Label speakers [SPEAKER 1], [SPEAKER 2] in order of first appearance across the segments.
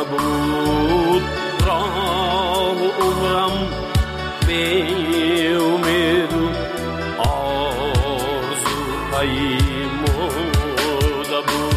[SPEAKER 1] بود راه عمرم به امید آرزو پیموده بود.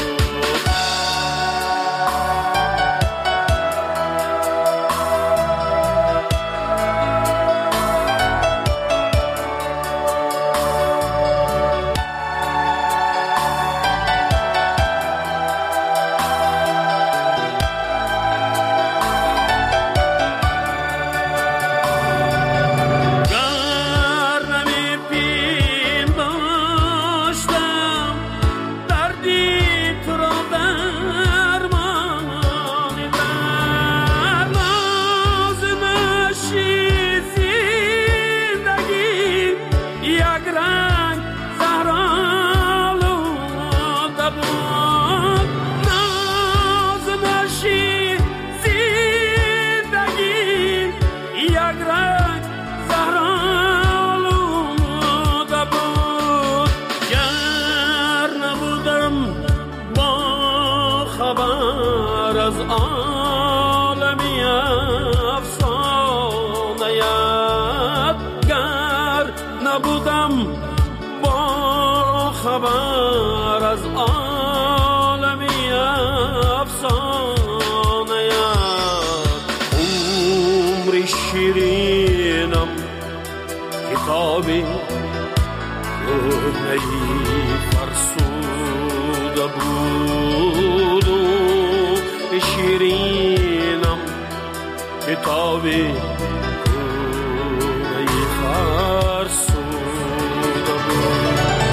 [SPEAKER 1] نبودم با خبر از عالمی افسانه، عمر شیرینم کتابی کهنه‌ای فرسوده بود، شیرینم کتابی کهنه‌ای فرسوده بود.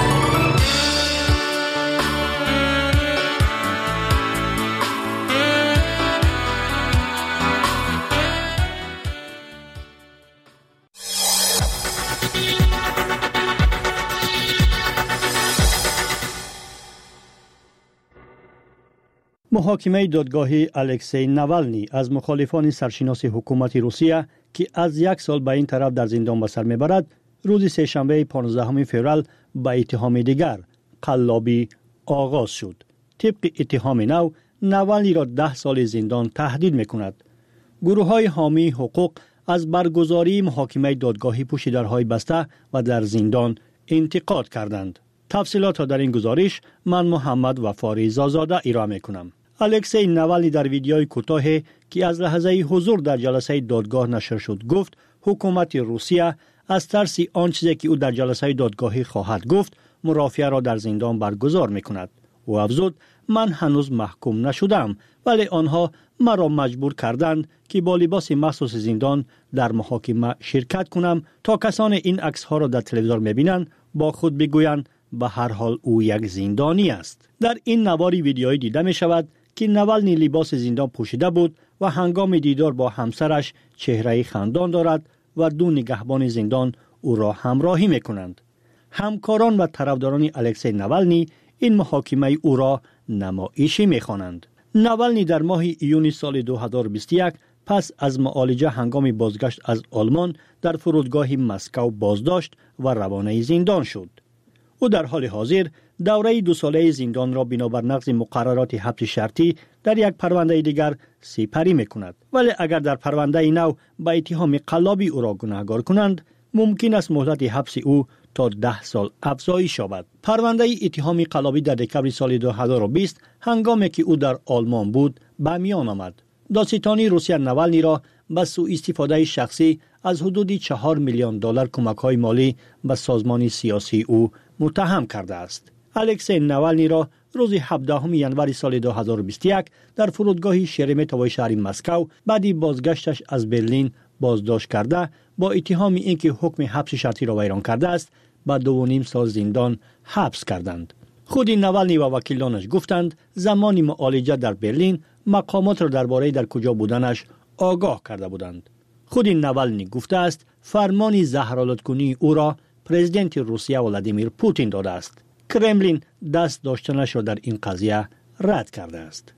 [SPEAKER 2] محاکمه دادگاهی الکسی ناوالنی از مخالفان سرشناس حکومت روسیه که از 1 سال به این طرف در زندان به سر میبرد، روز سه‌شنبه 15 فوریه با اتهام دیگر قلابی آغاز شد. طبق اتهام نو، ناوالنی را 10 سال زندان تهدید میکند. گروه های حامی حقوق از برگزاری محاکمه دادگاهی پشت درهای بسته و در زندان انتقاد کردند. تفصیلات در این گزارش من محمد وفاری زازاده ارائه میکنم. الکسی ناوالنی در ویدیوی کوتاهی که از لحظه حضور در جلسه دادگاه نشر شد گفت حکومت روسیه از ترس آن چیزی که او در جلسه دادگاهی خواهد گفت مرافعه را در زندان برگزار میکند. او افزود من هنوز محکوم نشدم، ولی آنها مرا مجبور کردند که با لباس مخصوص زندان در محاکمه شرکت کنم تا کسانی این عکس ها را در تلویزیون میبینند با خود بگویند به هر حال او یک زندانی است. در این نواری ویدیویی دیده می شود که ناوالنی لباس زندان پوشیده بود و هنگام دیدار با همسرش چهره خندان دارد و 2 نگهبان زندان او را همراهی می کنند. همکاران و طرفداران الکسی ناوالنی این محاکمه او را نمایشی می خوانند. ناوالنی در ماه ایون سال 2021 پس از معالجه هنگام بازگشت از آلمان در فرودگاه مسکو بازداشت و روانه زندان شد. او در حال حاضر دوره 2 ساله زندان را بنابر نقض مقررات حبس شرطی در یک پرونده دیگر سپری می‌کند. ولی اگر در پرونده نو با اتهام قلابی او را گناهکار کنند، ممکن است مهلت حبس او تا 10 سال افزایش یابد. پرونده اتهام قلابی در دکمبر سال 2020 هنگامی که او در آلمان بود به میان آمد. دادستانی روسیه ناوالنی را به سوء استفاده شخصی از حدود 4 میلیون دلار کمک‌های مالی به سازمان سیاسی او متهم کرده است. الکسی ناوالنی را روز 17 ژانویه سال 2021 در فرودگاه شرمتوی شهر مسکو بعد بازگشتش از برلین بازداشت کرده با اتهام اینکه حکم حبس شرطی را ویران کرده است به 2.5 سال زندان حبس کردند. خود ناوالنی و وکیلانش گفتند زمان معالجه در برلین مقامات را درباره در کجا بودنش آگاه کرده بودند. خود ناوالنی گفته است فرمان زهرآلودکنی او را پرزیدنت روسیه ولادیمیر پوتین داده است. کرملین دست داشتنش را در این قضیه رد کرده است.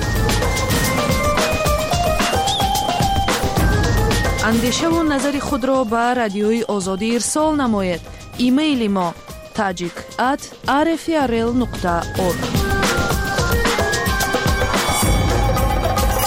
[SPEAKER 3] اندیشه و نظر خود را به رادیوی آزادی ارسال نمایید. ایمیل ما tajik@rfrl.org.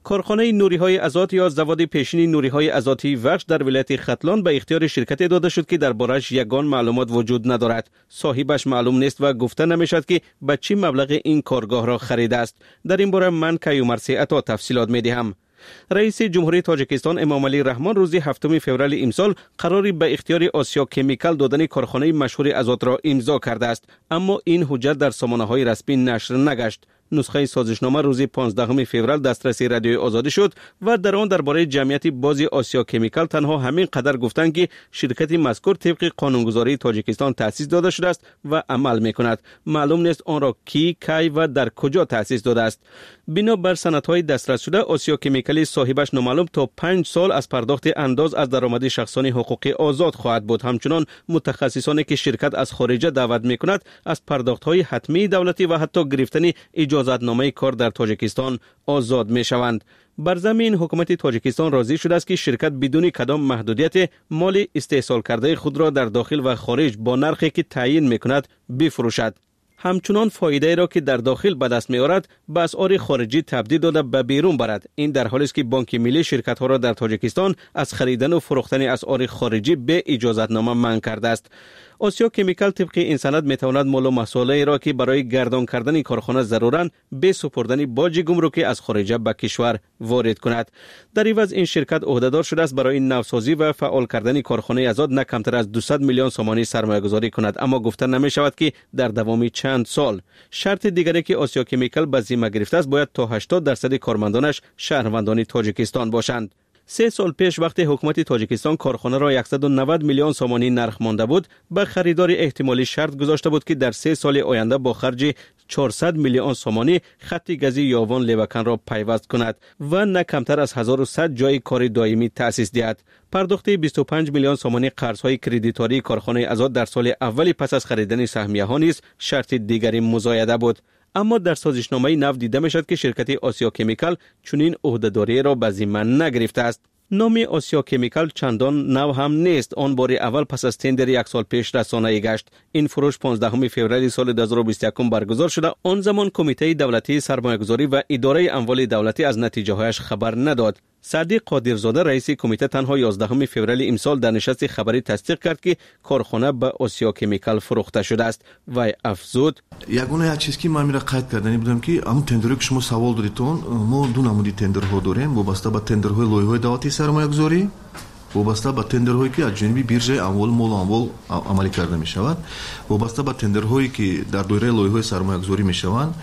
[SPEAKER 4] کارخانه نوری‌های ازات یا زواد پیشین نوری‌های ازاتی وخش در ولایت ختلان به اختیار شرکت داده شد که دربارش یگان معلومات وجود ندارد. صاحبش معلوم نیست و گفته نمی‌شود که به چه مبلغ این کارگاه را خریده است. در این باره من کیومرث عطا تفصیلات می‌دهم. رئیس جمهوری تاجیکستان امامعلی رحمان روز 7 فوریه امسال قراری به اختیار آسیا کمیکال دادن کارخانه مشهور ازات را امضا کرده است، اما این حجت در سامانه‌های رسمی نشر نگشت. نسخه سازشنامه روز 15 فوریه دسترسی رادیوی آزادی شد و در آن درباره جمعیت بازی آسیا کمیکال تنها همین قدر گفتند که شرکت مذکور طبق قانونگذاری تاجیکستان تأسیس داده شده است و عمل می‌کند. معلوم نیست آن را کی و در کجا تأسیس داده است. بنابر سندهای دسترس شده آسیا کمیکال صاحبش نامعلوم تا 5 سال از پرداخت انداز از درآمد شخصانی حقوقی آزاد خواهد بود. همچنان متخصصانی که شرکت از خارج دعوت می‌کند از پرداخت‌های حتمی دولتی و حتی گرفتن اجازتنامه کار در تاجیکستان آزاد می‌شوند. بر زمین حکومت تاجیکستان راضی شده است که شرکت بدون کدام محدودیت مال استحصال کرده خود را در داخل و خارج با نرخی که تعیین می‌کند بفروشد. همچنان فایده را که در داخل به دست می‌آورد به اسعار خارجی تبدیل داده به بیرون برد. این در حالی است که بانک ملی شرکت‌ها را در تاجیکستان از خریدن و فروختن اسعار خارجی به اجازتنامه منع کرده است. آسیا کمیکال طبق این سند می‌تواند مال و محصولاتی را که برای گردان کردن کارخانه ضرورند به سپردن باج گمرکی از خارج به کشور وارد کند. در عوض این شرکت عهده‌دار شده است برای نوسازی و فعال کردن کارخانه ازات نه کمتر از 200 میلیون سومانی سرمایه‌گذاری کند، اما گفته نمی‌شود که در دوام چند سال. شرط دیگری که آسیا کمیکال به ذمه گرفته است باید تا 80% کارمندانش شهروندان تاجیکستان باشند. 3 سال پیش وقتی حکومت تاجیکستان کارخانه را 190 میلیون سومانی نرخ مانده بود، به خریدار احتمالی شرط گذاشته بود که در 3 سال آینده با خرج 400 میلیون سومانی خط گازی یاوان لیوکن را پیوست کند و نه کمتر از 1100 جای کار دائمی تأسیس دهد. پرداخت 25 میلیون سومانی قرض‌های کردیتاری کارخانه ازات در سال اول پس از خریدن سهمیه‌ها نیز شرط دیگری مزایده بود. اما در سازشنامه نو دیده می‌شد که شرکت آسیا کمیکال چنین عهده‌داری را به ذمه نگرفته است. نام آسیا کمیکال چندان نو هم نیست. آن بار اول پس از تندر 1 سال پیش رسانه‌ای گشت. این فروش 15 فوریه سال 2021 برگزار شده. آن زمان کمیته دولتی سرمایه‌گذاری و اداره اموال دولتی از نتیجه‌هایش خبر نداد. صدیق قادرزاده رئیس کمیته تنها 11 فوریه امسال در نشست خبری تصدیق کرد که کارخانه به آسیا کمیکال فروخته شده است و افزود:
[SPEAKER 5] یگانه چیزی که من می‌را قید کردنی بودم که همون تندری که شما سوال دادیتون، ما دو نمودی تندرها داریم وابسته به تندرهای لایحه‌های دولتی سرمایه‌گذاری، وابسته به تندرهایی که از جانب بیرژه اموال مال و اموال عملی کرده می‌شود، وابسته به تندرهایی که در دایره لایحه‌های سرمایه‌گذاری می‌شوند.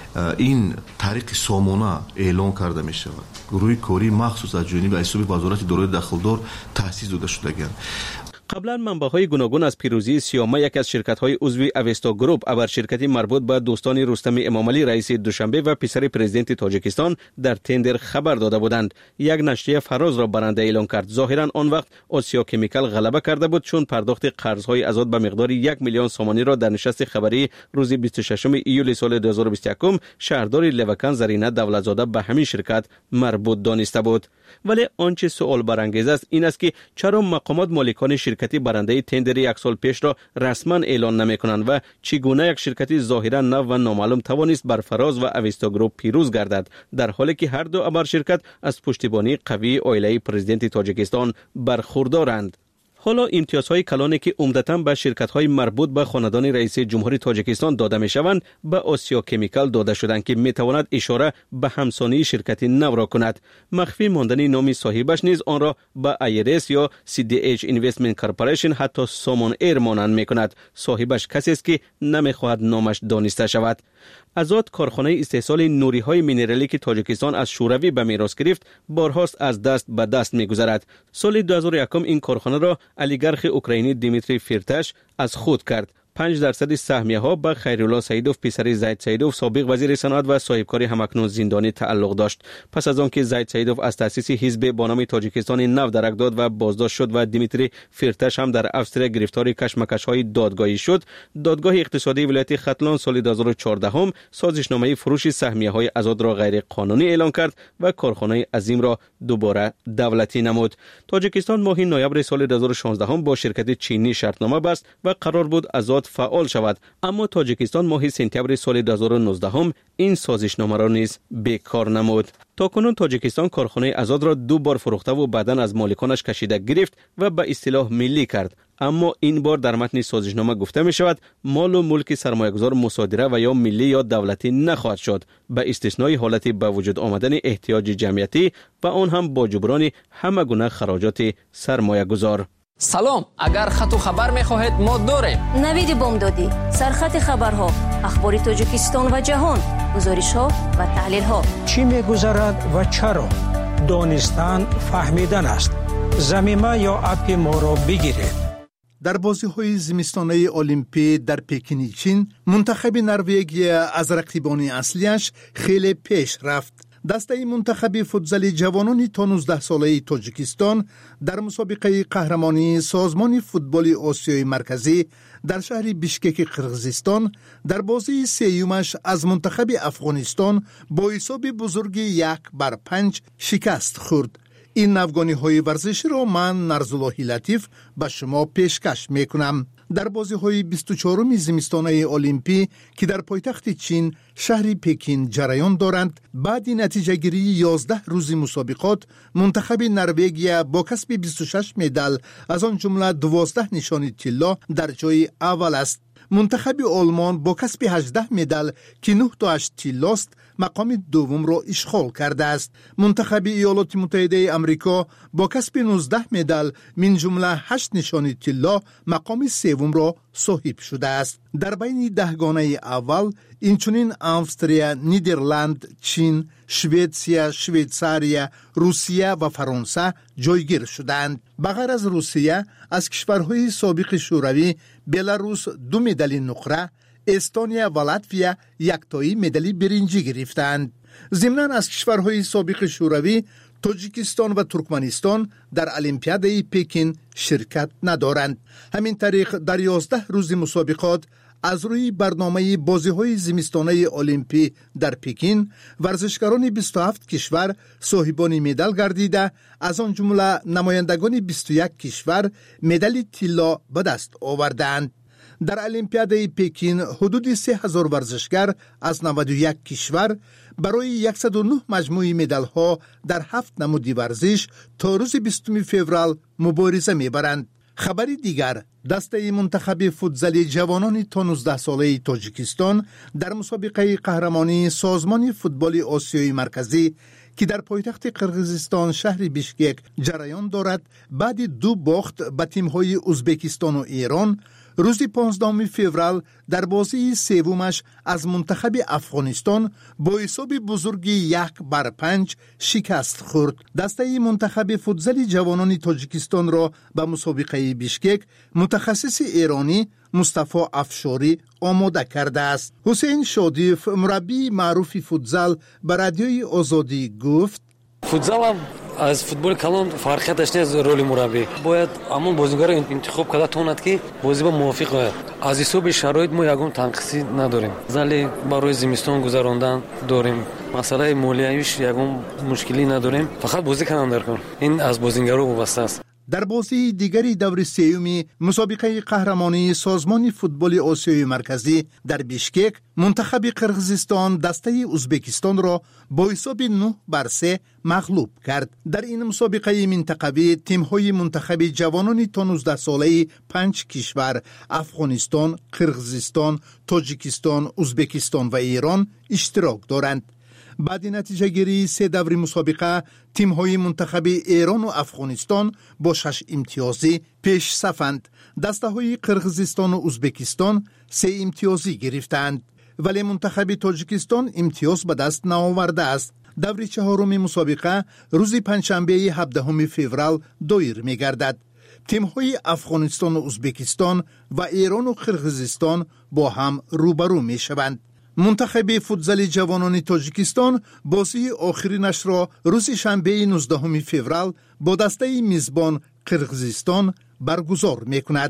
[SPEAKER 5] این طریق سامانه اعلان کرده می شود. گروه کاری مخصوص از جانب حساب وزارت دارایی دخلدار تأسیس داده شده‌اند.
[SPEAKER 4] قبلا منبع‌های گوناگون از پیروزی سیامه یک از شرکت‌های عضو اوستا گروپ ابر شرکتی مربوط به دوستان رستم امامعلی رئیس دوشنبه و پسر پرزیدنت تاجیکستان در تندر خبر داده بودند. یک نشریه فراز را برنده اعلان کرد. ظاهرا آن وقت آسیا کمیکال غلبه کرده بود چون پرداخت قرض‌های ازاد به مقدار 1 میلیون سومانی را در نشست خبری روز 26 ایول سال 2021 شهردار لیوکن زرینه دولتزاده به همین شرکت مربوط دانسته بود. ولی آنچه سوال برانگیز است این است که چرا مقامات مالکان شرکتی برنده تندر 1 سال پیش را رسما اعلان نمی کنند و چگونه یک شرکتی ظاهرا نو و نامعلوم توانست بر فراز و اوستا گروپ پیروز گردد، در حالی که هر دو ابر شرکت از پشتیبانی قوی عائله پرزیدنت تاجیکستان برخوردارند. حالا امتیازهای کلانی که عمدتاً به شرکت‌های مربوط به خاندان رئیس جمهوری تاجیکستان داده می‌شوند به آسیا کمیکال داده شدند که می‌تواند اشاره به همسانی شرکت نو را کند. مخفی ماندن نام صاحبش نیز آن را به ایرس یا CDH اینوستمنت کارپوریشن حتی سامون ایر مانند می‌کند. صاحبش کسی است که نمی‌خواهد نامش دانسته شود. ازات کارخانه استحصال نوری‌های مینرالی که تاجیکستان از شوروی به میراث گرفت بارهاست از دست به دست می‌گذرد. سال 2001 این کارخانه را اولیگارخ اوکراینی دیمیتری فیرتاش از خود کرد. 5% سهمیه‌ها به خیرالله سعیدوف پسر زید سعیدوف سابق وزیر صنعت و صاحبکار همکنون زندانی تعلق داشت. پس از آنکه زید سعیدوف از تأسیس حزب با نام تاجیکستان نو درک داد و بازداشت شد و دیمیتری فیرتاش هم در افسر گرفتار کشمکش‌های دادگاهی شد، دادگاه اقتصادی ولایت ختلان سال 2014 سازشنامه فروش سهمیه‌های ازاد را غیر قانونی اعلان کرد و کارخانه عظیم را دوباره دولتی نمود. تاجیکستان ماه نوامبر سال 2016 با شرکت چینی شرطنامه بست و قرار بود ازاد فعال شود، اما تاجیکستان ماه سپتامبر سال 2019 این سازشنامه را نیز بیکار نمود. تاکنون تاجیکستان کارخانه ازاد را 2 بار فروخته و بعداً از مالکانش کشیده گرفت و به اصطلاح ملی کرد. اما این بار در متن سازشنامه گفته می شود مال و ملک سرمایه‌گذار مصادره و یا ملی یا دولتی نخواهد شد، به استثنای حالت به وجود آمدن احتیاج جمعیتی و آن هم با جبران همه گونه خراجات سرمایه‌گذار.
[SPEAKER 6] سلام، اگر خط و خبر می‌خواهید ما داریم. نوید بامدادی، سرخط خبرها، اخبار تاجیکستان و جهان، گزارش‌ها و تحلیل‌ها.
[SPEAKER 7] چی می‌گذرد و چرا؟ دانستن فهمیدن است. ضمیمه یا اپ ما را بگیرید.
[SPEAKER 8] در بازی‌های زمستانه المپی در پکین چین، منتخب نروژ از رقیبان اصلیش خیلی پیش رفت. دسته منتخب فوتزال جوانان تا 19 ساله تاجیکستان در مسابقه قهرمانی سازمان فوتبال آسیای مرکزی در شهر بیشکک قرقیزستان در بازی سیومش از منتخب افغانستان با حساب بزرگ 1-5 شکست خورد. این افغانی ورزشی را من نرزالله لطیف به شما پیشکش میکنم. در بازی‌های 24 زمستانه المپی که در پایتخت چین شهر پکین جریان دارند، بعد نتیجه گیری 11 روز مسابقات منتخب نروژ با کسب 26 مدال از آن جمله 12 نشان طلا در جای اول است. منتخب آلمان با کسب 18 مدال که 9 تاش طلاست مقام دوم را اشغال کرده است. منتخب ایالات متحده آمریکا با کسب 19 مدال من جمله 8 نشان طلا مقام سوم را صاحب شده است. در بین 10 گانه اول اینچنین استرالیا، نیدرلند، چین، سوئیسریا، شویتزاریا، روسیه و فرانسه جایگیر شدند. بغیر از روسیه از کشورهای سابق شوروی بلاروس 2 مدال نقره، استونیا و لاتویا 1 تایی مدال برنجی گرفتند. ضمناً از کشورهای سابق شوروی تاجیکستان و ترکمنستان در المپیاد پکین شرکت ندارند. همین طریق در 11 روز مسابقات از روی برنامه بازی‌های زمستانه المپی در پکین ورزشکاران 27 کشور صاحبان مدال گردیده، از آن جمله نمایندگان 21 کشور مدال طلا به دست آوردند. در المپیاد پکین حدود 3000 ورزشکار از 91 کشور برای 109 مجموعه مدال ها در 7 نمود ورزش تا روز 20 فوریه مبارزه می‌برند. خبر دیگر، دسته منتخب فوتزال جوانان تا 19 ساله تاجیکستان در مسابقه قهرمانی سازمان فوتبال آسیای مرکزی که در پایتخت قرقیزستان شهر بیشکک جریان دارد، بعد 2 باخت به تیم‌های ازبکستان و ایران روز 15 فوریه در بازی سومش از منتخب افغانستان با حساب بزرگ 1-5 شکست خورد. دسته منتخب فوتزال جوانان تاجیکستان را به مسابقه بیشکک متخصص ایرانی مصطفی افشاری آماده کرده است. حسین شادیف، مربی معروف فوتزال، به رادیوی آزادی گفت:
[SPEAKER 9] فوتزال از فوتبال کلان فرقیتش نیست. رول مربی باید همون بازیگر را انتخاب کرده تواند که بازی با موافق باید. از حساب شرایط ما یگان تنقیصی نداریم. زلی برای زمستان گذراندن داریم. مسئله مالیاییش یگان مشکلی نداریم. فقط بازی کنن در کار. این از بازیگرا وابسته است.
[SPEAKER 8] در بازی دیگری دور سومی مسابقه قهرمانی سازمان فوتبال آسیای مرکزی در بیشکک، منتخب قرقیزستان دسته ازبکستان را با حساب 9-3 مغلوب کرد. در این مسابقه منطقوی تیم‌های منتخب جوانان تا 19 ساله 5 کشور افغانستان، قرقیزستان، تاجیکستان، ازبکستان و ایران اشتراک دارند. بعد نتیجه گیری 3 دور مسابقه تیم‌های منتخب ایران و افغانستان با 6 امتیازی پیش صفند. دسته‌های قرقیزستان و ازبکستان 3 امتیازی گرفتند، ولی منتخب تاجیکستان امتیاز به دست نآورده است. دور 4 مسابقه روز پنجشنبه 17 فوریه دایر می‌گردد. تیم‌های افغانستان و ازبکستان و ایران و قرقیزستان با هم روبرو می‌شوند. منتخب فوتزال جوانان تاجیکستان بازی آخرینش را روز شنبه 19 فوریه با دسته میزبان قرقیزستان برگزار می‌کند.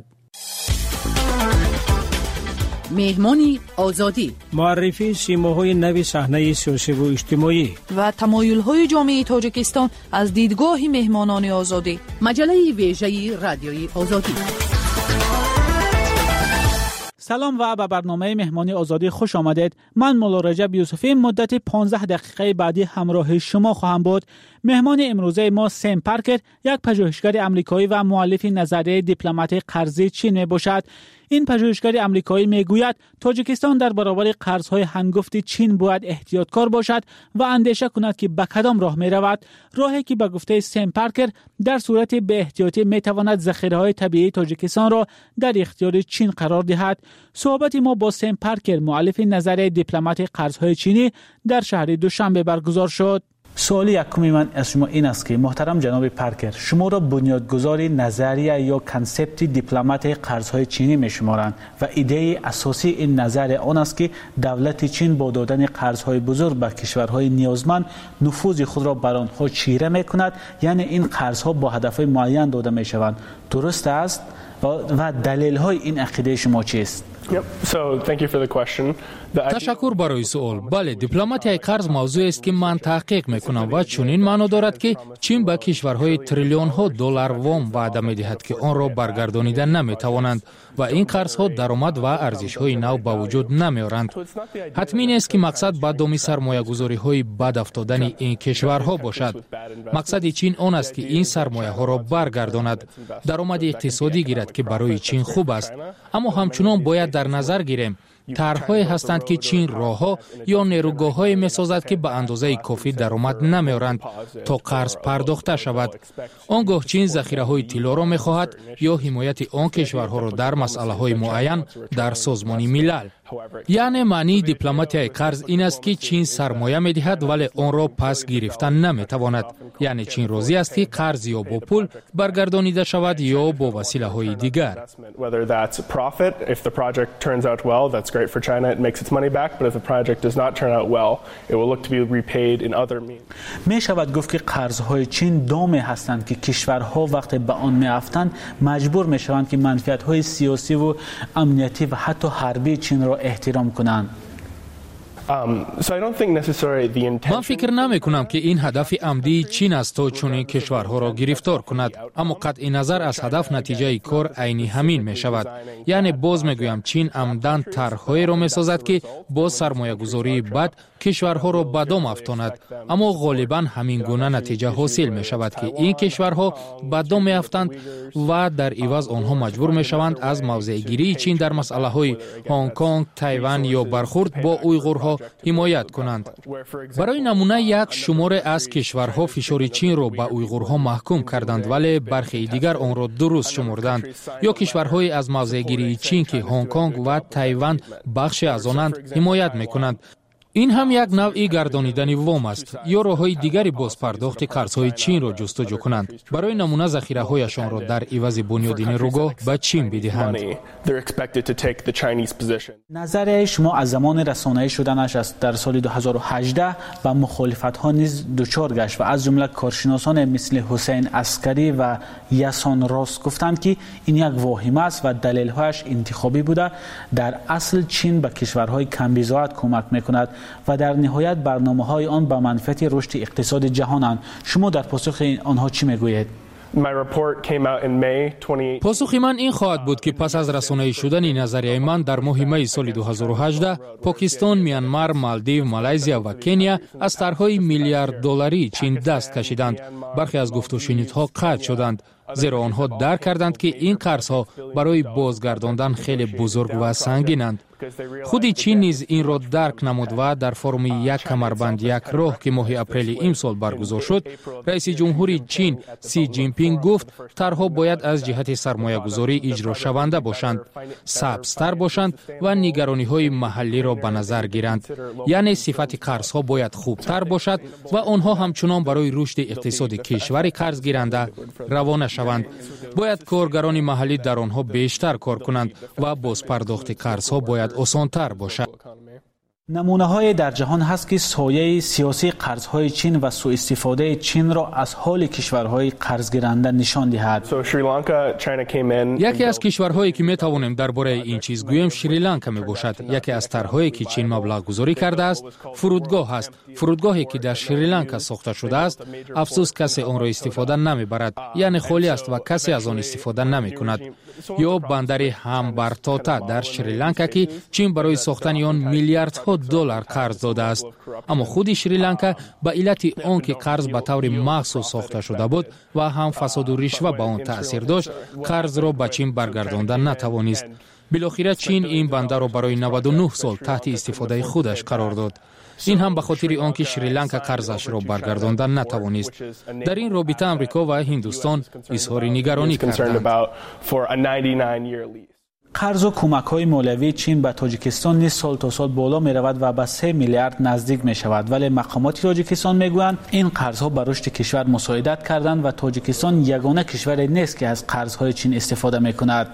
[SPEAKER 3] مهمانی آزادی،
[SPEAKER 7] معرفی سیماهای نوی صحنه سیاسی و اجتماعی
[SPEAKER 3] و تمایل‌های جامعه تاجیکستان از دیدگاه مهمانان آزادی. مجله ویژه رادیوی آزادی.
[SPEAKER 10] سلام و به برنامه مهمانی آزادی خوش آمدید. من مولا رجب یوسفی مدت 15 دقیقه بعدی همراه شما خواهم بود. مهمان امروزه ما سم پارکر، یک پژوهشگر آمریکایی و مؤلف نظریه دیپلمات قرضی چین می باشد. این پژوهشگر آمریکایی میگوید تاجیکستان در برابر قرض‌های هنگفت چین باید احتیاطکار باشد و اندیشه کند که به کدام راه می رود. راهی که به گفته سم پارکر در صورت به احتیاطی می تواند ذخیره‌های طبیعی تاجیکستان را در اختیار چین قرار دهد. صحبت ما با سم پارکر، مؤلف نظریه دیپلمات قرض‌های چینی، در شهر دوشنبه برگزار شد. سوال یکمی من از شما این است که محترم جناب پارکر، شما را بنیادگذار نظریه یا کانسپت دیپلمات قرض‌های چینی می‌شمارند و ایده اساسی این نظریه آن است که دولت چین با دادن قرض‌های بزرگ به کشورهای نیازمند نفوذ خود را بر آنها چیره می‌کند، یعنی این قرض‌ها با هدف‌های معین داده می‌شوند. درست است؟ و دلیل‌های این عقیده شما چیست؟
[SPEAKER 11] تشکر برای سوال. بله، دیپلماتیای قرض موضوعی است که من تحقیق میکنم و چنین معنا دارد که چین به کشورهای تریلیون ها دلار وام وعده میدهد که آن را برگردانیده نمیتوانند و این قرضها درآمد و ارزش های نو به وجود نمیارند. حتمی نیست که مقصد به دامی سرمایه گذاری های بد افتادن این کشورها باشد. مقصد چین آن است که این سرمایه ها را برگرداند، درآمد اقتصادی گیرد که برای چین خوب است. اما همچنان باید در نظر گیریم طرح‌هایی هستند که چین راه‌ها یا نیروگاه‌هایی می‌سازد که به اندازه کافی درآمد نمی‌آورند تا قرض پرداخته شود. آنگاه چین ذخیره‌های طلا را می‌خواهد یا حمایت آن کشورها را در مسئله‌های معین در سازمان ملل. یعنی معنی دیپلماتیای قرض این است که چین سرمایه می‌دهد ولی آن را پس گرفتن نمی‌تواند. یعنی چین راضی است که قرض یا با پول برگردانیده شود یا با وسیله‌های دیگر.
[SPEAKER 12] Great for China, it makes its money back, but if the project does not turn out well, it will look to be repaid in other means.
[SPEAKER 10] می شود گفت که قرض‌های چین دامی هستند که کشورها وقتی به آن می‌افتند مجبور می‌شوند که منفعت‌های سیاسی و امنیتی و حتی حربی چین را احترام کنند.
[SPEAKER 11] من فکر نمی کنم که این هدف عمدی چین است تا چنین کشورها را گرفتار کند، اما قطع نظر از هدف نتیجه کار عینی همین می شود. یعنی باز می گویم چین عمدن طرح‌هایی را می سازد که با سرمایه گذاری بد کشورها را به دام افکند، اما غالبا همین گونه نتیجه حاصل می شود که این کشورها به دام می افتند و در عوض آنها مجبور می شوند از موضع گیری چین در مسئله های هنگ کنگ، تایوان یا برخورد با اویغورها حمایت کنند. برای نمونه یک شماره از کشورها فشار چین را به اویغورها محکوم کردند ولی برخی دیگر آن را درست شمردند، یا کشورهای از موضع گیری چین که هنگ کنگ و تایوان بخشی از آنند حمایت میکنند. این هم یک نوعی گردانیدن وام است یا راه‌های دیگری باز پرداخت قرض‌های چین را جستجو کنند. برای نمونه ذخیره‌هایشان را در عوض بنیاد نیروگاه به چین بدهند.
[SPEAKER 10] نظر شما از زمان رسانه‌ای شدنش است در سال 2018 و مخالفت‌ها نیز دچار گشت و از جمله کارشناسان مثل حسین عسکری و یاسان راست گفتند که این یک واهمه است و دلیل‌هایش انتخابی بوده. در اصل چین به کشورهای کم‌بضاعت کمک می‌کند و در نهایت برنامه‌های آن به منفعت رشد اقتصاد جهانند. شما در پاسخ آنها چی میگویید؟
[SPEAKER 11] پاسخ من این خواهد بود که پس از رسانه‌ای شدن نظریه من در ماه می سال 2018 پاکستان، میانمار، مالدیو، مالایزیا و کنیا از طرح‌های میلیارد دلاری چین دست کشیدند. برخی از گفت و شنیدها قطع شدند، زیرا آنها درک کردند که این قرض‌ها برای بازگرداندن خیلی بزرگ و سنگینند. خود چین نیز این را درک نمود و در فرم یک کمربند یک راه که ماه اپریل این سال برگزار شد، رئیس جمهور چین سی جین پینگ گفت طرح‌ها باید از جهت سرمایه‌گذاری اجرا شونده باشند، سبزتر باشند و نگرانی‌های محلی را به نظر گیرند. یعنی صفت قرض‌ها باید خوبتر باشد و آنها همچنان برای رشد اقتصاد کشور قرض گیرنده روانه شوند. باید کارگران محلی در آنها بیشتر کار کنند و باز پرداخت قرض‌ها باید آسان‌تر باشد.
[SPEAKER 10] نمونه‌های در جهان هست که سایه سیاسی قرض‌های چین و سوء استفاده چین را از حال کشورهای قرضگیرنده نشان دهد.
[SPEAKER 11] یکی از کشورهایی که می‌توانیم درباره این چیز گوییم شریلانکا میباشد. یکی از طرح‌هایی که چین مبلغ گذاری کرده است فرودگاه است. فرودگاهی که در شریلانکا ساخته شده است، افسوس کسی آن را استفاده نمی‌برد، یعنی خالی است و کسی از آن استفاده نمی‌کند. یا بندر همبرتاتا در شریلانکا که چین برای ساختن آن میلیاردها دلار قرض داده است، اما خود شریلانکا به علت آنکه قرض به طور مخصوص ساخته شده بود و هم فساد و رشوه به آن تأثیر داشت، قرض را به چین برگرداندن نتوانست. بالاخره چین این بندر را برای 99 سال تحت استفاده خودش قرار داد. این هم به خاطر آنکه شریلانکا قرضش را برگرداندن نتوانست. در این رابطه امریکا و هندوستان اظهار نگرانی کردند.
[SPEAKER 10] قرض و کمک‌های مالیوی چین به تاجیکستان نیز سال تا سال بالا می‌رود و به 3 میلیارد نزدیک می‌شود، ولی مقامات تاجیکستان می‌گویند این قرض‌ها به رشد کشور مساعدت کردند و تاجیکستان یگانه کشوری نیست که از قرض‌های چین استفاده می‌کند.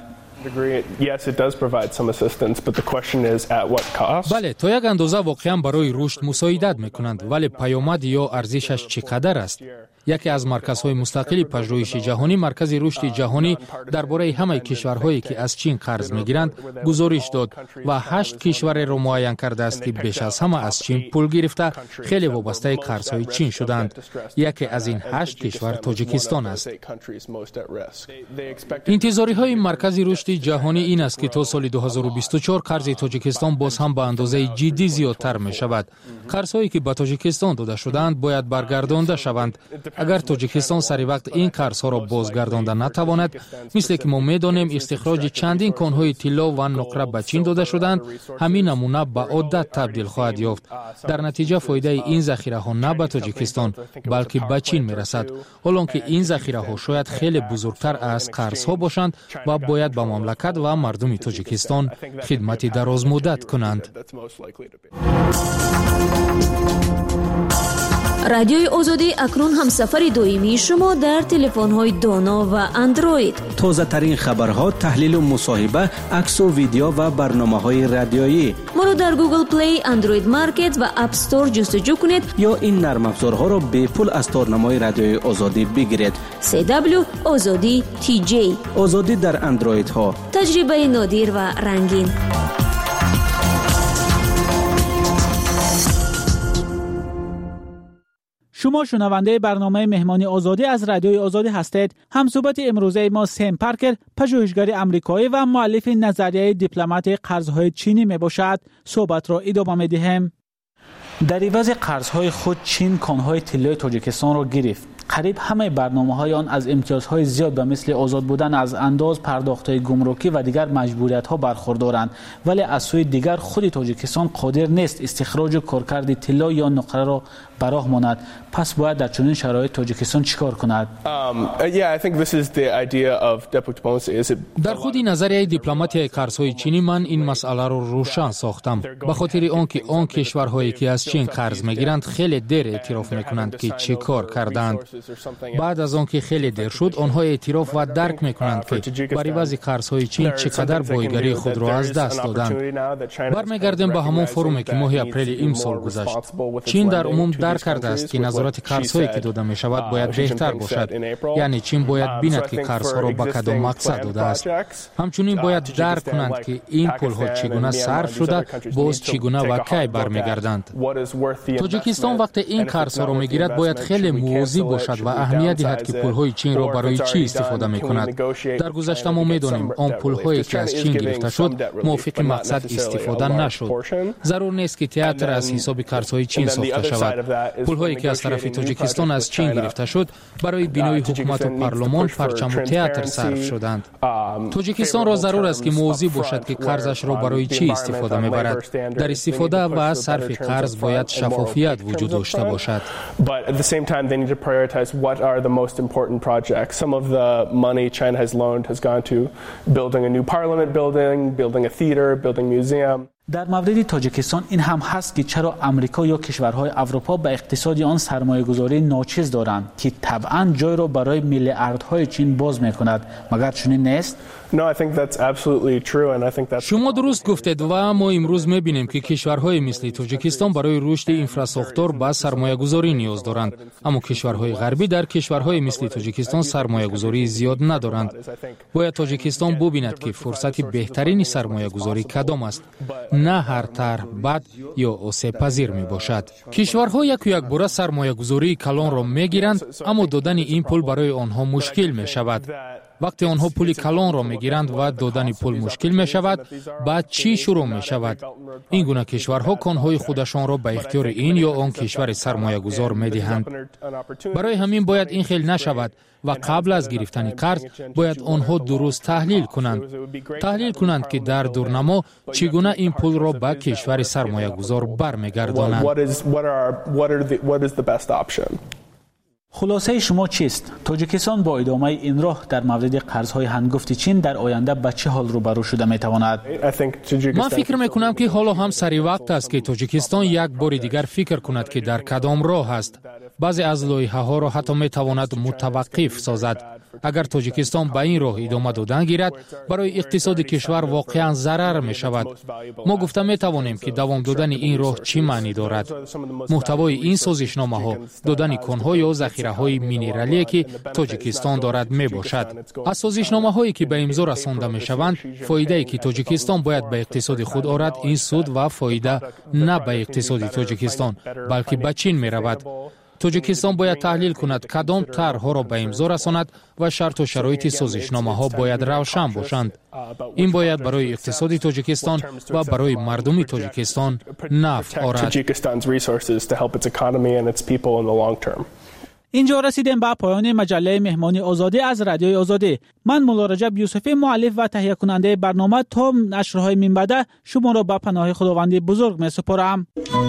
[SPEAKER 11] بله، تا یک اندازه واقعا برای رشد مساعدت می‌کنند، ولی پیامد یا ارزشش چقدر است؟ یکی از مرکزهای مستقل پژوهش جهانی، مرکز رشد جهانی درباره همه کشورهایی که از چین قرض می‌گیرند گزارش داد و 8 کشور را معین کرده است که بیش از همه از چین پول گرفته خیلی وابسته قرض‌های چین شدند. یکی از این 8 کشور تاجیکستان است. انتظاری‌های مرکز رشد جهانی این است که تا سال 2024 قرض تاجیکستان باز هم به اندازه جدی زیادتر می‌شود. قرض‌هایی که به تاجیکستان داده شدند باید برگردانده شوند. اگر تاجیکستان سری وقت این قرض‌ها را بازگردانده نتواند، مثل که ما می‌دانیم استخراج چندین کان‌های طلا و نقره به چین داده شدند، همین نمونه به عادت تبدیل خواهد یافت. در نتیجه فایده این ذخیره‌ها نه به تاجیکستان بلکه به چین می‌رسد، حالانکه این ذخیره‌ها شاید خیلی بزرگتر از قرض‌ها باشند و باید به مملکت و مردم تاجیکستان خدمت درازمدت کنند.
[SPEAKER 13] رادیوی آزادی اکنون هم سفر دائمی شما در تلفن‌های دانا و اندروید.
[SPEAKER 14] تازه ترین خبرها، تحلیل و مصاحبه، عکس و ویدیو و برنامه‌های رادیویی.
[SPEAKER 13] ما رو در گوگل پلی، اندروید مارکت و اپ استور جستجو کنید
[SPEAKER 14] یا این نرم افزارها را به پول از تارنمای رادیوی آزادی بگیرید.
[SPEAKER 13] CW آزادی TJ.
[SPEAKER 14] آزادی در اندروید ها.
[SPEAKER 13] تجربه نادر و رنگین.
[SPEAKER 10] شما شنونده برنامه مهمانی آزادی از رادیوی آزادی هستید. همصحبت امروزه ما سم پارکر، پژوهشگر آمریکایی و مؤلف نظریه دیپلمات قرض‌های چینی میباشد. صحبت را ادامه می‌دهیم. در عوض قرض‌های خود چین کان‌های طلای تاجیکستان را گرفت. قریب همه برنامه‌های آن از امتیازهای زیاد به مثل آزاد بودن از انداز، پرداخت‌های گمرکی و دیگر مجبوریت‌ها برخوردارند، ولی از سوی دیگر خود تاجیکستان قادر نیست استخراج کارکرد طلا یا نقره را براه ماند. پس باید در چنین شرایط تاجیکستان چیکار کند؟
[SPEAKER 11] در خود نظریه دیپلماتی قرض‌های چینی من این مسئله را روشن ساختم، به خاطر آنکه آن کشورهایی که از چین قرض می‌گیرند خیلی دیر اعتراف می‌کنند که چه کار کردند. بعد از آنکه خیلی دیر شد، آنها اعتراف و درک می‌کنند که بر عوض قرض‌های چین چقدر بایگری خود را از دست دادند. برمیگردیم به همون فرومی که ماه اپریل امسال گذشت. چین در عموم درک کرده است که نظارت قرض‌هایی که داده می‌شود باید بهتر باشد. یعنی چین باید بیند که قرض‌ها را به کدام مقصد داده است. همچنین باید درک کنند که این پول‌ها چگونه صرف شده، باز چگونه و کی برمیگردند. تاجیکستان وقتی این قرض‌ها را می‌گیرد باید خیلی مواظب باشد و اهمیت دهد که پول‌های چین را برای چی استفاده می‌کند. در گذشته ما می‌دانیم آن پول‌هایی که از چین گرفته شد موافق مقصد استفاده نشد. ضرور نیست که تئاتر از حساب قرض‌های چین ساخته شود. پول‌هایی که از طرف تاجیکستان از چین گرفته شد برای بنای حکومت و پارلمان، پرچم و تئاتر صرف شدند. تاجیکستان را ضرور است که مواظب باشد که قرضش را برای چی استفاده می‌برد. در استفاده و صرف قرض باید شفافیت وجود داشته باشد.
[SPEAKER 12] Prioritize what are the most important projects. Some of the money China has loaned has gone to building a new parliament building, building a theater, building a museum.
[SPEAKER 10] در مورد تاجیکستان این هم هست که چرا آمریکا یا کشورهای اروپا به اقتصاد آن سرمایه‌گذاری ناچیز دارند که طبعاً جای را برای میلیاردهای چین باز می‌کند. مگر چنین نیست؟
[SPEAKER 11] شما درست گفتید و ما امروز می‌بینیم که کشورهای مثل تاجیکستان برای رشد اینفراستراکچور با سرمایه‌گذاری نیاز دارند، اما کشورهای غربی در کشورهای مثل تاجیکستان سرمایه‌گذاری زیاد ندارند. باید تاجیکستان ببیند که فرصت بهترین سرمایه‌گذاری کدام است، نه هر طرح بد یا آسیب پذیر میباشد. کشورها یک باره سرمایه‌گذاری کلان را میگیرند، اما دادن این پول برای آنها مشکل می شود. وقتی آنها پول کلان را میگیرند و دادن پول مشکل می شود، بعد چی شروع می شود؟ این گونه کشورها کانهای خودشان را به اختیار این یا آن کشور سرمایه گذار می دهند. برای همین باید این خیل نشود و قبل از گرفتن قرض باید آنها درست تحلیل کنند که در دورنما چگونه این پول را به کشور سرمایه گذار برمیگردانند.
[SPEAKER 10] خلاصه شما چیست؟ تاجیکستان با ادامه این راه در مورد قرضهای هنگفت چین در آینده به چه حال روبرو شده میتواند؟
[SPEAKER 11] من فکر میکنم که حالا هم سری وقت است که تاجیکستان یک بار دیگر فکر کند که در کدام راه است. بعضی از لایحه ها را حتی میتواند متوقف سازد. اگر تاجیکستان به این راه ادامه دادن گیرد، برای اقتصاد کشور واقعا ضرر می شود. ما گفته می توانیم که دوام دادن این راه چی معنی دارد. محتوای این سازشنامه ها دادن کانها یا ذخیره های مینرالی که تاجیکستان دارد می باشد. از سازشنامه هایی که به امضا رسانده می شوند، فایده ای که تاجیکستان باید به اقتصاد خود آورد، این سود و فایده نه به اقتصاد تاجیکستان بلکه به چین می رود. تاجیکستان باید تحلیل کند کدام طرح‌ها را به امضا رساند و شرط و شرایط سازشنامه‌ها باید روشن باشند. این باید برای اقتصاد تاجیکستان و برای مردم تاجیکستان نفع آورد.
[SPEAKER 10] اینجا رسیدیم به پایان مجله مهمانی آزادی از رادیوی آزادی. من مولا رجب یوسفی، مؤلف و تهیه کننده برنامه، تا نشرهای من بعد شما را به پناه خداوند بزرگ می‌سپارم.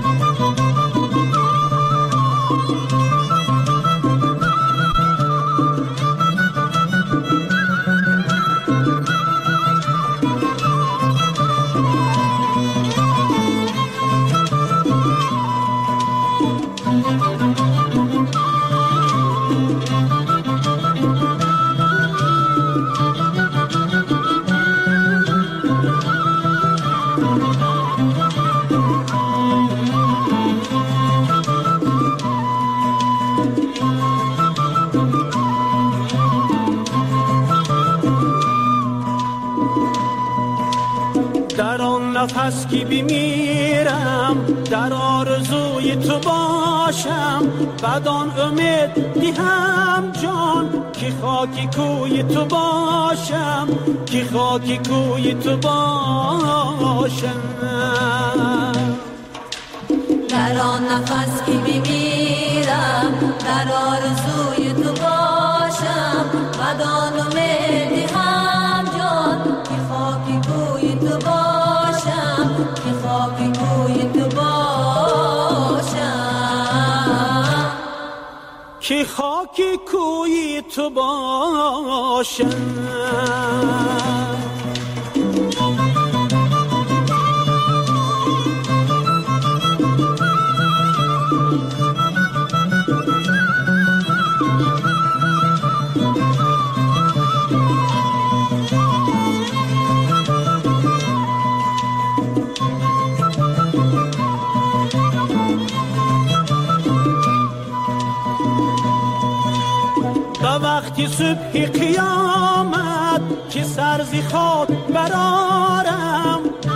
[SPEAKER 1] نفس که بمیرم در آرزوی تو باشم، بدان امید دیهم جان که خاکی کوی تو باشم، که خاکی کوی تو باشم.
[SPEAKER 15] در آن نفس که بمیرم در آرزوی تو باشم، بدان امید دیهم جان که خاکی کوی تو باشم، که خاکی کوی تو باشم،
[SPEAKER 1] که خاکی کوی تو باشم. وقتی صبح قیامت که سرزی خود برارم،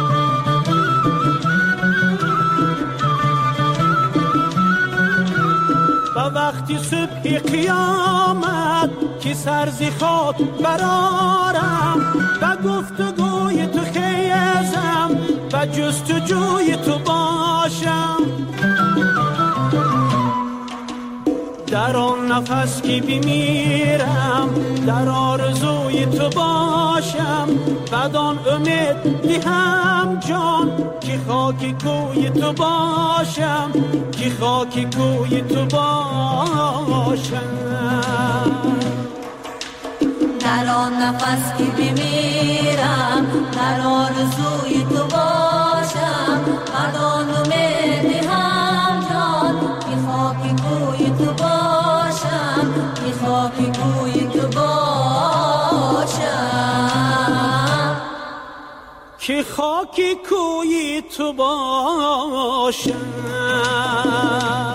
[SPEAKER 1] و وقتی صبح قیامت که سرزی خود برارم، و گفتگوی تو خیزم و جستجوی تو باشم. در آن نفس که بمیرم در آرزوی تو باشم، بدان امید دیهم جان که خاکی کوی تو باشم، که خاکی کوی تو باشم.
[SPEAKER 15] در آن نفس که بمیرم در آرزوی تو باشم، بدان امید دیهم جان که خاکی کوی تو باشم، که خاکی کوی تو باشم.
[SPEAKER 1] که خاک کوی تو باشم.